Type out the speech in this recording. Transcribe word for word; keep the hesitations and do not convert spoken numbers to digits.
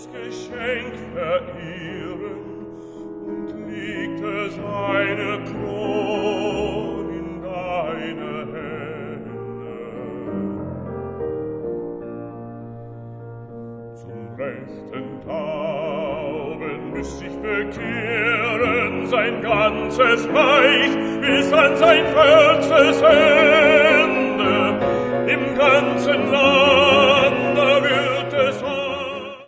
Geschenk verehren und legte seine Kron in deine Hände. Zum rechten Tauben müß sich bekehren sein ganzes Reich bis an sein Verzes Ende im ganzen Land.